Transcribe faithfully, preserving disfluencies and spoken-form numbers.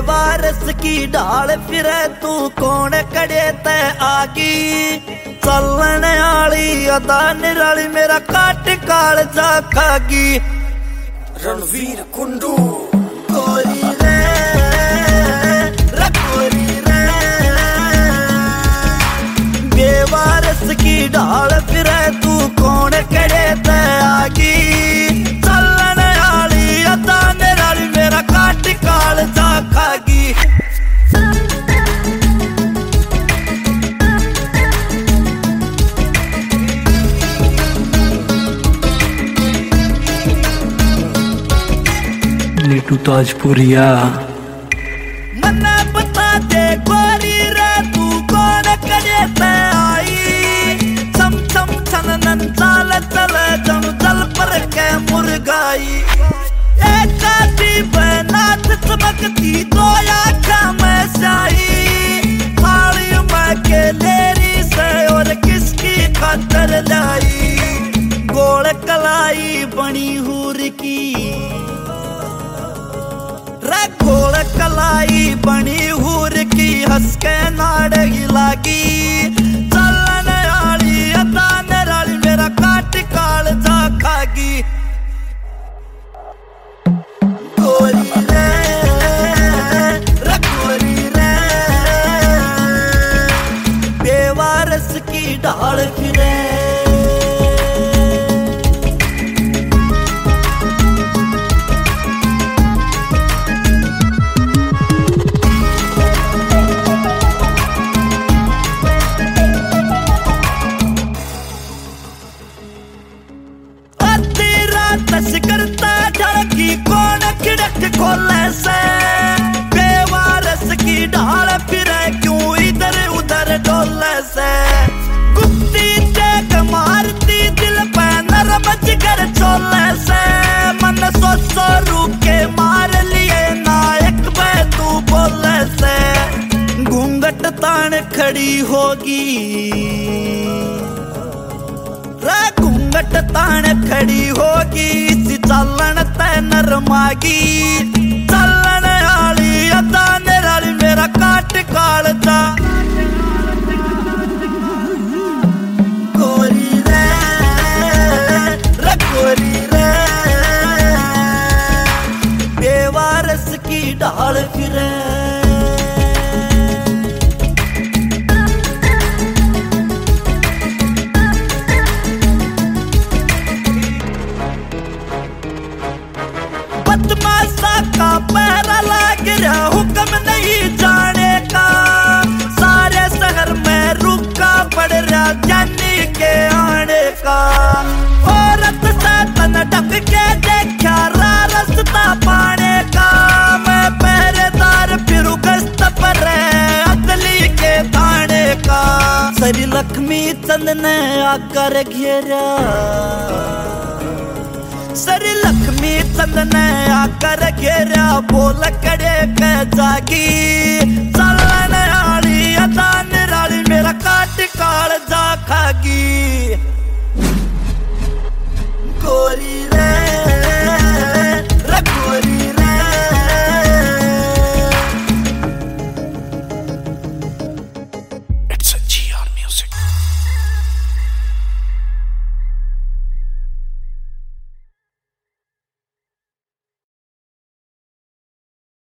बेवारस की ढाल फिरे तू कौन कड़े ते आगी चलन आली अदा निराली मेरा काट काल जा खागी रणवीर कुंडू गोरी रे रखोरी रे बेवारस की ढाल फिरे तू कौन कड़े ते आगी चलन आली अदा निराली मेरा काट काल जा खागी नीटू ताजपुरिया मन्ना बता दे गोरी रे तू कौन करे ते आई चम चम छननन चाल चल जम जल पर के मुर्गाई एक काटी बनात चमकती दो आँखा में स्याही थाली में के लेरी से और किसकी खातर लाई गोल कलाई बनी हूर की गोल कलाई बनी हूर की हंस के नाड़गी लागी चलन आली अदा निराली मेरा काट काल जा खागी गोरी रे रखोरी रे बेवारस की ढाल फिरे करता ढड़की कौन खिड़क खोले से बेवारस की ढाल फिरे क्यों इधर उधर डोले से गुप्ती टेक मारती दिल पे नरम जिगर चोले से मन सो सो रूप के मार लिए नायक बे तू बोले से घूंघट तान खड़ी होगी घूंघट तान खड़ी होगी इसी चलन ते नरमागी चलन आली अदा निराली मेरा काट काल जा गोरी रे रखोरी रे बेवारस की ढाल फिरे बदमाशा का पहरा लग रहा हुक्म नहीं जाने का सारे शहर में रुका पड़ रहा जानी के आने का औरत से तन ढक के देखा रास्ता पाने का मैं पहरेदार फिर गश्त पर अदली के थाने का सरी लक्ष्मी चंद ने आकर घेरा सरी लक्ष्मी चंद ने आकर घेरा बोल कड़े के जागी